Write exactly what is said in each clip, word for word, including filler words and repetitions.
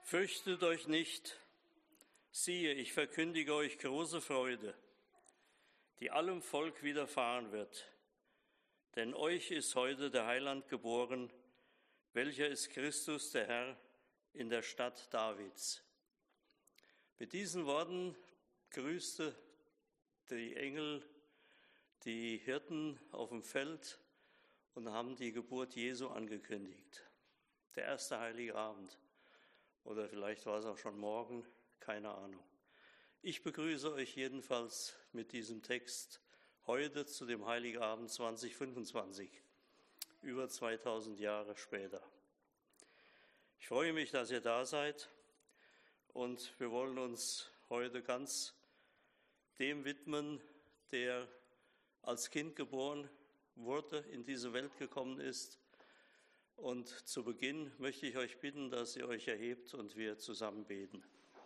Fürchtet euch nicht, siehe, ich verkündige euch große Freude, die allem Volk widerfahren wird. Denn euch ist heute der Heiland geboren, welcher ist Christus, der Herr, in der Stadt Davids. Mit diesen Worten grüßte die Engel die Hirten auf dem Feld und haben die Geburt Jesu angekündigt. Der erste Heilige Abend. Oder vielleicht war es auch schon morgen, keine Ahnung. Ich begrüße euch jedenfalls mit diesem Text heute zu dem Heiligen Abend zwanzig fünfundzwanzig, über zweitausend Jahre später. Ich freue mich, dass ihr da seid und wir wollen uns heute ganz dem widmen, der als Kind geboren wurde, in diese Welt gekommen ist. Und zu Beginn möchte ich euch bitten, dass ihr euch erhebt und wir zusammen beten.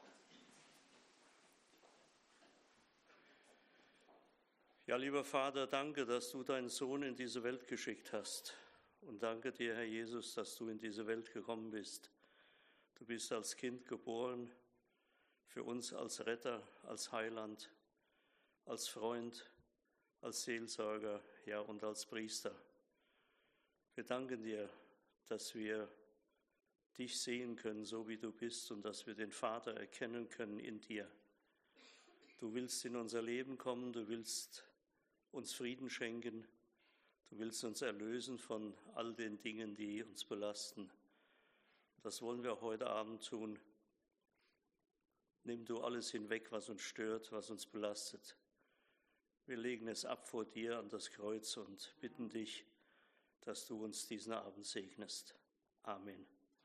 Ja, lieber Vater, danke, dass du deinen Sohn in diese Welt geschickt hast. Und danke dir, Herr Jesus, dass du in diese Welt gekommen bist. Du bist als Kind geboren, für uns als Retter, als Heiland, als Freund, als Seelsorger, ja und als Priester. Wir danken dir, dass wir dich sehen können, so wie du bist, und dass wir den Vater erkennen können in dir. Du willst in unser Leben kommen, du willst uns Frieden schenken, du willst uns erlösen von all den Dingen, die uns belasten. Das wollen wir auch heute Abend tun. Nimm du alles hinweg, was uns stört, was uns belastet. Wir legen es ab vor dir an das Kreuz und bitten dich, dass du uns diesen Abend segnest. Amen.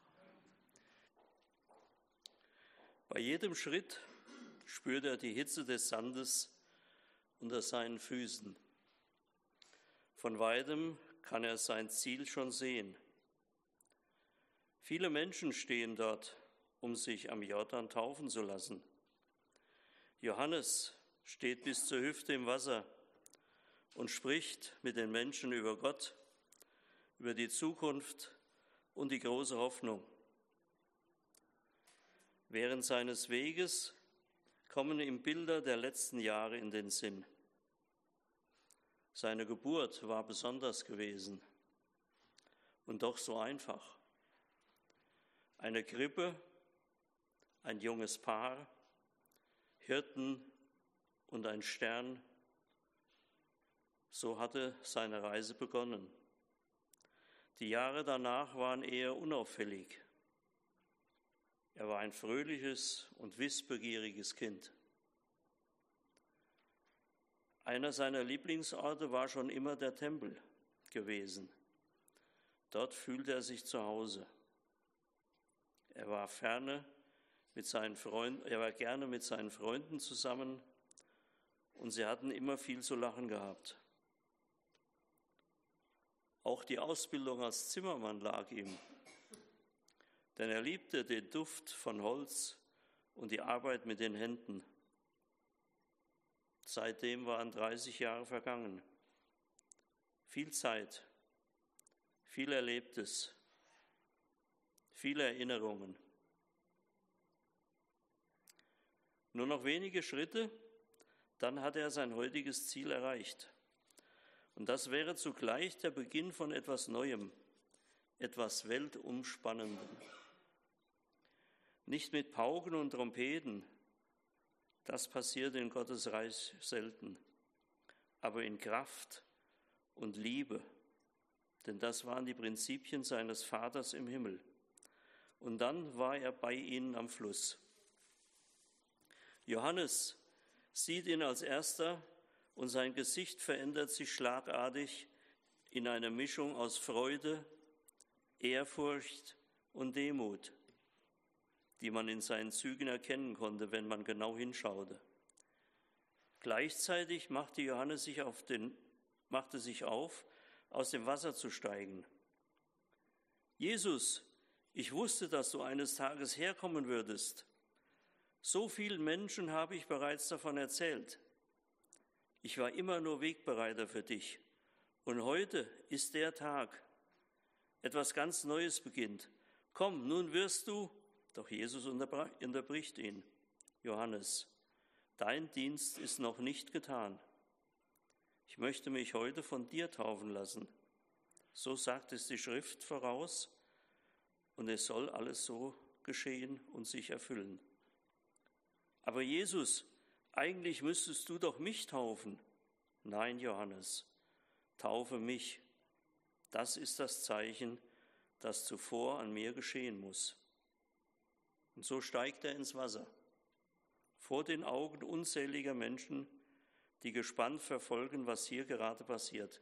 Bei jedem Schritt spürt er die Hitze des Sandes unter seinen Füßen. Von weitem kann er sein Ziel schon sehen. Viele Menschen stehen dort, um sich am Jordan taufen zu lassen. Johannes steht bis zur Hüfte im Wasser und spricht mit den Menschen über Gott, über die Zukunft und die große Hoffnung. Während seines Weges kommen ihm Bilder der letzten Jahre in den Sinn. Seine Geburt war besonders gewesen und doch so einfach. Eine Krippe, ein junges Paar, Hirten und ein Stern, so hatte seine Reise begonnen. Die Jahre danach waren eher unauffällig. Er war ein fröhliches und wissbegieriges Kind. Einer seiner Lieblingsorte war schon immer der Tempel gewesen. Dort fühlte er sich zu Hause. Er war ferne mit seinen Freunden, er war gerne mit seinen Freunden zusammen und sie hatten immer viel zu lachen gehabt. Auch die Ausbildung als Zimmermann lag ihm, denn er liebte den Duft von Holz und die Arbeit mit den Händen. Seitdem waren dreißig Jahre vergangen. Viel Zeit, viel Erlebtes, viele Erinnerungen. Nur noch wenige Schritte, dann hat er sein heutiges Ziel erreicht. Und das wäre zugleich der Beginn von etwas Neuem, etwas Weltumspannendem. Nicht mit Pauken und Trompeten, das passiert in Gottes Reich selten, aber in Kraft und Liebe, denn das waren die Prinzipien seines Vaters im Himmel. Und dann war er bei ihnen am Fluss. Johannes sieht ihn als Erster und sein Gesicht verändert sich schlagartig in eine Mischung aus Freude, Ehrfurcht und Demut, die man in seinen Zügen erkennen konnte, wenn man genau hinschaute. Gleichzeitig machte Johannes sich auf den, machte sich auf, aus dem Wasser zu steigen. Jesus, ich wusste, dass du eines Tages herkommen würdest. So vielen Menschen habe ich bereits davon erzählt. Ich war immer nur Wegbereiter für dich. Und heute ist der Tag. Etwas ganz Neues beginnt. Komm, nun wirst du Doch Jesus unterbricht ihn. Johannes, dein Dienst ist noch nicht getan. Ich möchte mich heute von dir taufen lassen. So sagt es die Schrift voraus, und es soll alles so geschehen und sich erfüllen. Aber Jesus, eigentlich müsstest du doch mich taufen. Nein, Johannes, taufe mich. Das ist das Zeichen, das zuvor an mir geschehen muss. Und so steigt er ins Wasser, vor den Augen unzähliger Menschen, die gespannt verfolgen, was hier gerade passiert.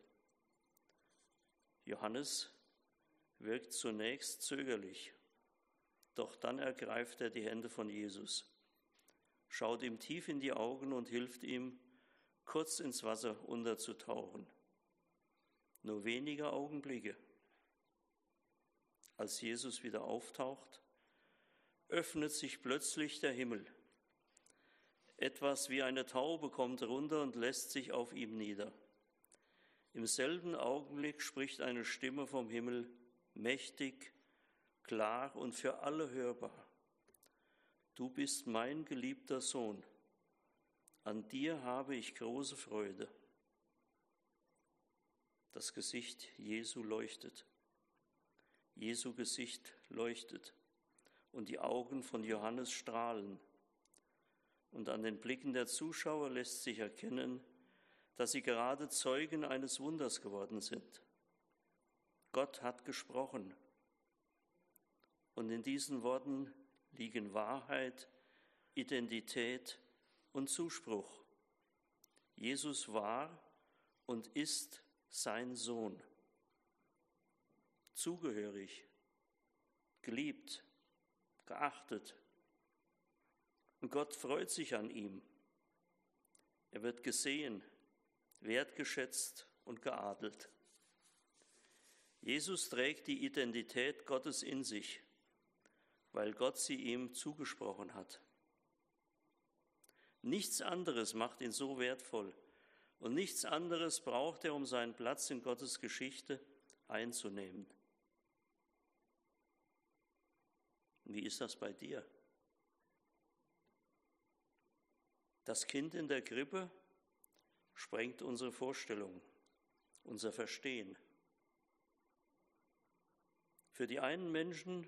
Johannes wirkt zunächst zögerlich, doch dann ergreift er die Hände von Jesus, schaut ihm tief in die Augen und hilft ihm, kurz ins Wasser unterzutauchen. Nur wenige Augenblicke. Als Jesus wieder auftaucht, öffnet sich plötzlich der Himmel. Etwas wie eine Taube kommt runter und lässt sich auf ihm nieder. Im selben Augenblick spricht eine Stimme vom Himmel, mächtig, klar und für alle hörbar. Du bist mein geliebter Sohn. An dir habe ich große Freude. Das Gesicht Jesu leuchtet. Jesu Gesicht leuchtet und die Augen von Johannes strahlen. Und an den Blicken der Zuschauer lässt sich erkennen, dass sie gerade Zeugen eines Wunders geworden sind. Gott hat gesprochen. Und in diesen Worten liegen Wahrheit, Identität und Zuspruch. Jesus war und ist sein Sohn. Zugehörig, geliebt, geachtet. Und Gott freut sich an ihm. Er wird gesehen, wertgeschätzt und geadelt. Jesus trägt die Identität Gottes in sich, weil Gott sie ihm zugesprochen hat. Nichts anderes macht ihn so wertvoll und nichts anderes braucht er, um seinen Platz in Gottes Geschichte einzunehmen. Wie ist das bei dir? Das Kind in der Krippe sprengt unsere Vorstellung, unser Verstehen. Für die einen Menschen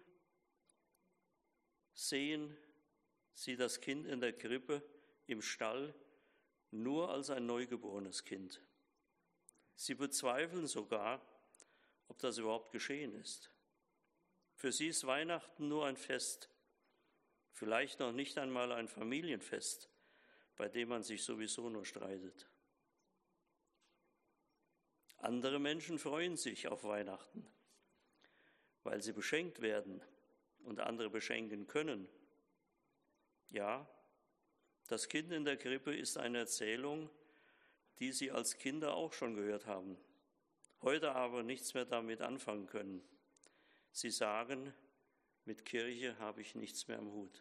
sehen sie das Kind in der Krippe im Stall nur als ein neugeborenes Kind. Sie bezweifeln sogar, ob das überhaupt geschehen ist. Für sie ist Weihnachten nur ein Fest, vielleicht noch nicht einmal ein Familienfest, bei dem man sich sowieso nur streitet. Andere Menschen freuen sich auf Weihnachten, weil sie beschenkt werden und andere beschenken können. Ja, das Kind in der Krippe ist eine Erzählung, die sie als Kinder auch schon gehört haben, heute aber nichts mehr damit anfangen können. Sie sagen, mit Kirche habe ich nichts mehr am Hut.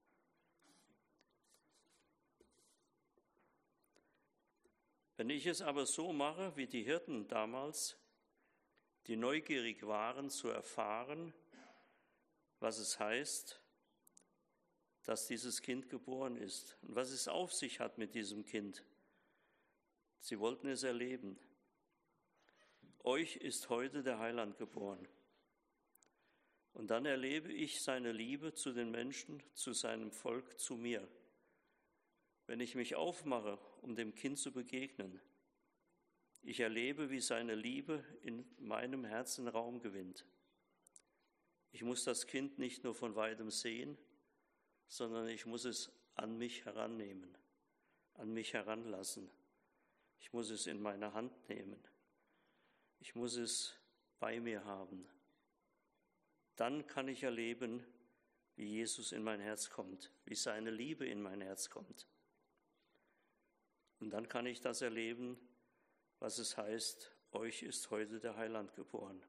Wenn ich es aber so mache, wie die Hirten damals, die neugierig waren zu erfahren, was es heißt, dass dieses Kind geboren ist und was es auf sich hat mit diesem Kind. Sie wollten es erleben. Euch ist heute der Heiland geboren. Und dann erlebe ich seine Liebe zu den Menschen, zu seinem Volk, zu mir. Wenn ich mich aufmache, um dem Kind zu begegnen, ich erlebe, wie seine Liebe in meinem Herzen Raum gewinnt. Ich muss das Kind nicht nur von weitem sehen, sondern ich muss es an mich herannehmen, an mich heranlassen. Ich muss es in meine Hand nehmen. Ich muss es bei mir haben. Dann kann ich erleben, wie Jesus in mein Herz kommt, wie seine Liebe in mein Herz kommt. Und dann kann ich das erleben, was es heißt, euch ist heute der Heiland geboren.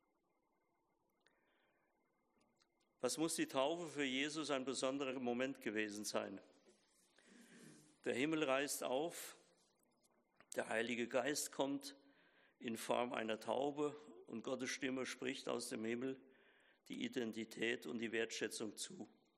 Was muss die Taufe für Jesus ein besonderer Moment gewesen sein? Der Himmel reißt auf, der Heilige Geist kommt in Form einer Taube und Gottes Stimme spricht aus dem Himmel die Identität und die Wertschätzung zu.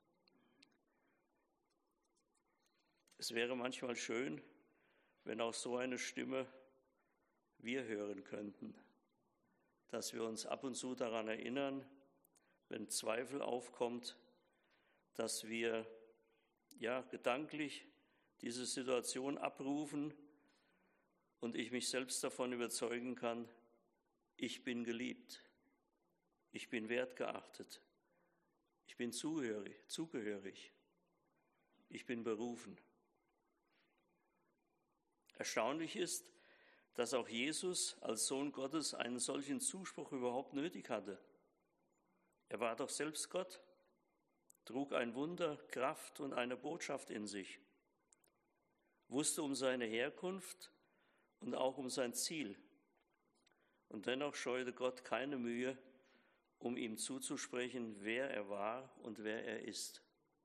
Es wäre manchmal schön, wenn auch so eine Stimme wir hören könnten, dass wir uns ab und zu daran erinnern, wenn Zweifel aufkommt, dass wir ja gedanklich diese Situation abrufen und ich mich selbst davon überzeugen kann, ich bin geliebt, ich bin wertgeachtet, ich bin zugehörig, zugehörig, ich bin berufen. Erstaunlich ist, dass auch Jesus als Sohn Gottes einen solchen Zuspruch überhaupt nötig hatte. Er war doch selbst Gott, trug ein Wunder, Kraft und eine Botschaft in sich, wusste um seine Herkunft und auch um sein Ziel. Und dennoch scheute Gott keine Mühe, um ihm zuzusprechen, wer er war und wer er ist.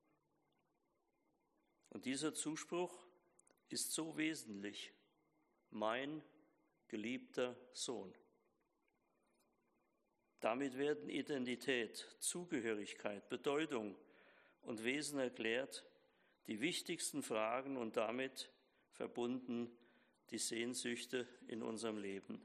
Und dieser Zuspruch ist so wesentlich: mein geliebter Sohn. Damit werden Identität, Zugehörigkeit, Bedeutung und Wesen erklärt, die wichtigsten Fragen und damit verbunden die Sehnsüchte in unserem Leben.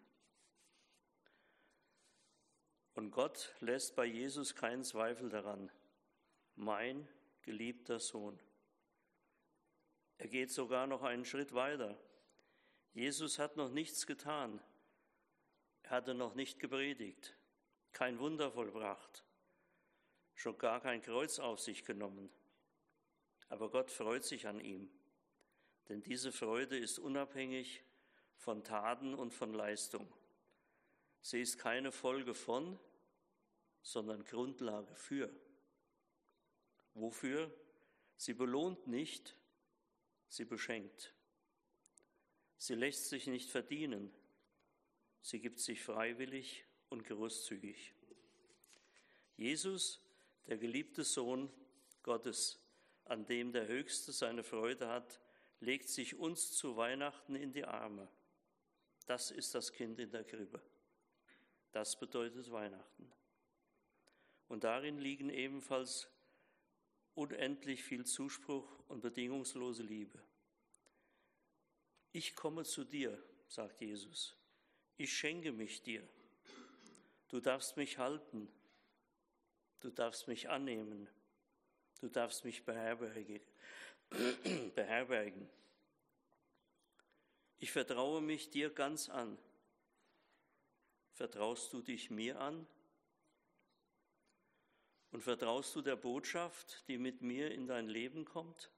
Und Gott lässt bei Jesus keinen Zweifel daran: mein geliebter Sohn. Er geht sogar noch einen Schritt weiter. Jesus hat noch nichts getan. Er hatte noch nicht gepredigt, kein Wunder vollbracht, schon gar kein Kreuz auf sich genommen. Aber Gott freut sich an ihm, denn diese Freude ist unabhängig von Taten und von Leistung. Sie ist keine Folge von, sondern Grundlage für. Wofür? Sie belohnt nicht, sie beschenkt. Sie lässt sich nicht verdienen, sie gibt sich freiwillig und großzügig. Jesus, der geliebte Sohn Gottes, an dem der Höchste seine Freude hat, legt sich uns zu Weihnachten in die Arme. Das ist das Kind in der Krippe. Das bedeutet Weihnachten. Und darin liegen ebenfalls unendlich viel Zuspruch und bedingungslose Liebe. Ich komme zu dir, sagt Jesus. Ich schenke mich dir. Du darfst mich halten. Du darfst mich annehmen. Du darfst mich beherbergen. beherbergen. Ich vertraue mich dir ganz an. Vertraust du dich mir an? Und vertraust du der Botschaft, die mit mir in dein Leben kommt?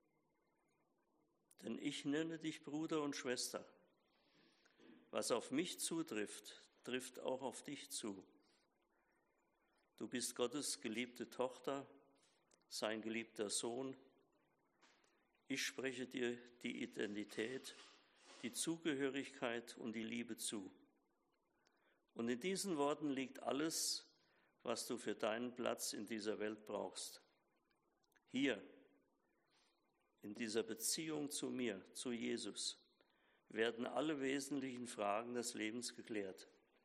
Denn ich nenne dich Bruder und Schwester. Was auf mich zutrifft, trifft auch auf dich zu. Du bist Gottes geliebte Tochter, sein geliebter Sohn. Ich spreche dir die Identität, die Zugehörigkeit und die Liebe zu. Und in diesen Worten liegt alles, was du für deinen Platz in dieser Welt brauchst. Hier, in dieser Beziehung zu mir, zu Jesus, werden alle wesentlichen Fragen des Lebens geklärt.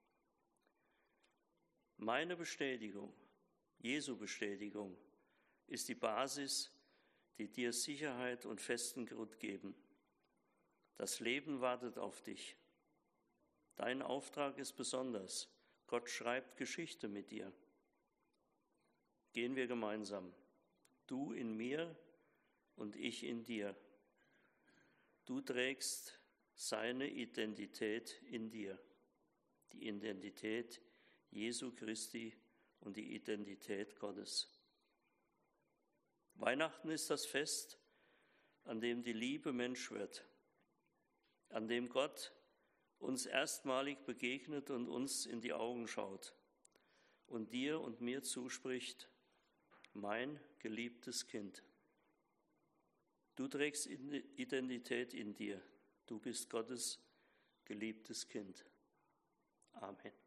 Meine Bestätigung, Jesu Bestätigung, ist die Basis, die dir Sicherheit und festen Grund geben. Das Leben wartet auf dich. Dein Auftrag ist besonders. Gott schreibt Geschichte mit dir. Gehen wir gemeinsam. Du in mir und ich in dir. Du trägst seine Identität in dir. Die Identität Jesu Christi und die Identität Gottes. Weihnachten ist das Fest, an dem die Liebe Mensch wird, an dem Gott uns erstmalig begegnet und uns in die Augen schaut und dir und mir zuspricht: mein geliebtes Kind. Du trägst Identität in dir. Du bist Gottes geliebtes Kind. Amen.